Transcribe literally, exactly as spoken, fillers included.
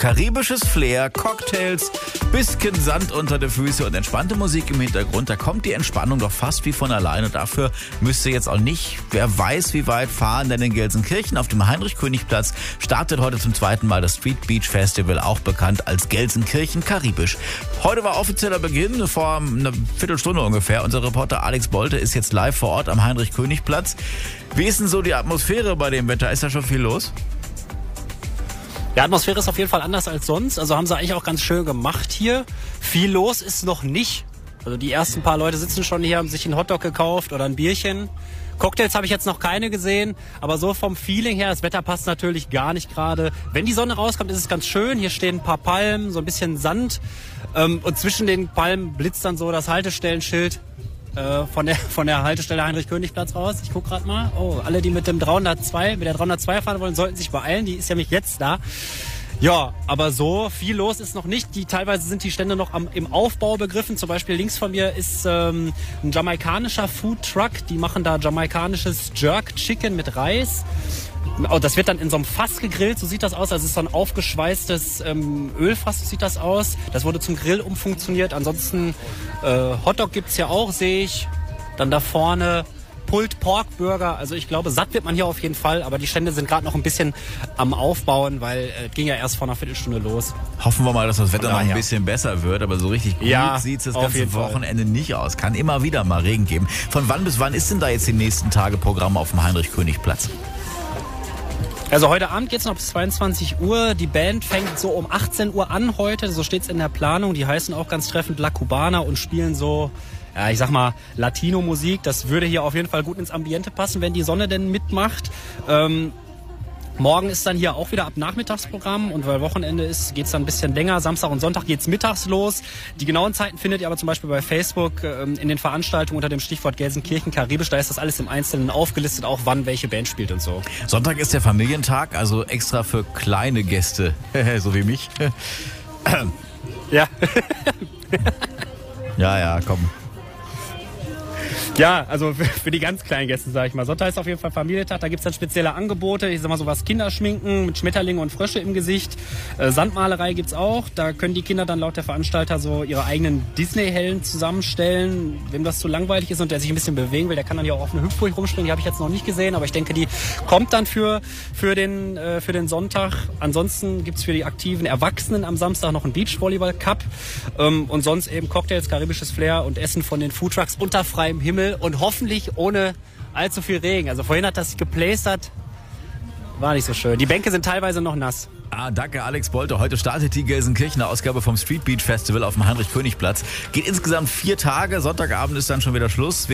Karibisches Flair, Cocktails, bisschen Sand unter den Füßen und entspannte Musik im Hintergrund. Da kommt die Entspannung doch fast wie von alleine. Dafür müsst ihr jetzt auch nicht, wer weiß wie weit, fahren, denn in Gelsenkirchen auf dem Heinrich-König-Platz startet heute zum zweiten Mal das Street Beach Festival, auch bekannt als Gelsenkirchen Karibisch. Heute war offizieller Beginn, vor einer Viertelstunde ungefähr. Unser Reporter Alex Bolte ist jetzt live vor Ort am Heinrich-König-Platz. Wie ist denn so die Atmosphäre bei dem Wetter? Ist da schon viel los? Die Atmosphäre ist auf jeden Fall anders als sonst. Also haben sie eigentlich auch ganz schön gemacht hier. Viel los ist noch nicht. Also die ersten paar Leute sitzen schon hier, haben sich einen Hotdog gekauft oder ein Bierchen. Cocktails habe ich jetzt noch keine gesehen, aber so vom Feeling her, das Wetter passt natürlich gar nicht gerade. Wenn die Sonne rauskommt, ist es ganz schön. Hier stehen ein paar Palmen, so ein bisschen Sand. Und zwischen den Palmen blitzt dann so das Haltestellenschild äh, von der von der Haltestelle Heinrich-König-Platz raus. Ich gucke gerade mal. Oh, alle, die mit dem dreihundertzwei, mit der dreihundertzwei fahren wollen, sollten sich beeilen. Die ist ja nämlich jetzt da. Ja, aber so viel los ist noch nicht. Die, teilweise sind die Stände noch am, im Aufbau begriffen. Zum Beispiel links von mir ist ähm, ein jamaikanischer Foodtruck. Die machen da jamaikanisches Jerk Chicken mit Reis. Oh, das wird dann in so einem Fass gegrillt, so sieht das aus. Also es ist so ein aufgeschweißtes ähm, Ölfass, so sieht das aus. Das wurde zum Grill umfunktioniert. Ansonsten äh, Hotdog gibt's ja auch, sehe ich. Dann da vorne Pulled Pork Burger. Also ich glaube, satt wird man hier auf jeden Fall. Aber die Stände sind gerade noch ein bisschen am Aufbauen, weil es äh, ging ja erst vor einer Viertelstunde los. Hoffen wir mal, dass das Wetter noch ein ja. bisschen besser wird. Aber so richtig gut ja, sieht es das auf ganze jeden Wochenende Fall. nicht aus. Kann immer wieder mal Regen geben. Von wann bis wann ist denn da jetzt die nächsten Tage Programm auf dem Heinrich-König-Platz? Also heute Abend geht's noch bis zweiundzwanzig Uhr. Die Band fängt so um achtzehn Uhr an heute. So steht's in der Planung. Die heißen auch ganz treffend La Cubana und spielen so, ja, ich sag mal, Latino-Musik. Das würde hier auf jeden Fall gut ins Ambiente passen, wenn die Sonne denn mitmacht. Ähm, morgen ist dann hier auch wieder ab Nachmittagsprogramm und weil Wochenende ist, geht's dann ein bisschen länger. Samstag und Sonntag geht's mittags los. Die genauen Zeiten findet ihr aber zum Beispiel bei Facebook ähm, in den Veranstaltungen unter dem Stichwort Gelsenkirchen Karibisch. Da ist das alles im Einzelnen aufgelistet, auch wann welche Band spielt und so. Sonntag ist der Familientag, also extra für kleine Gäste, so wie mich. Ja. Ja, ja, komm. Ja, also für, für die ganz kleinen Gäste, sag ich mal. Sonntag ist auf jeden Fall Familientag, da gibt's dann spezielle Angebote. Ich sag mal sowas, Kinderschminken mit Schmetterlinge und Frösche im Gesicht. Äh, Sandmalerei gibt's auch. Da können die Kinder dann laut der Veranstalter so ihre eigenen Disney-Helden zusammenstellen. Wem das zu langweilig ist und der sich ein bisschen bewegen will, der kann dann ja auch auf eine Hüpfburg rumspringen. Die habe ich jetzt noch nicht gesehen, aber ich denke, die kommt dann für, für, den, äh, für den Sonntag. Ansonsten gibt's für die aktiven Erwachsenen am Samstag noch einen Beachvolleyball-Cup. Ähm, und sonst eben Cocktails, karibisches Flair und Essen von den Foodtrucks unter freiem Himmel. Und hoffentlich ohne allzu viel Regen. Also vorhin hat das geplastert, war nicht so schön. Die Bänke sind teilweise noch nass. Ah, danke Alex Bolte. Heute startet die Gelsenkirchener Ausgabe vom Street Beach Festival auf dem Heinrich-König-Platz. Geht insgesamt vier Tage. Sonntagabend ist dann schon wieder Schluss.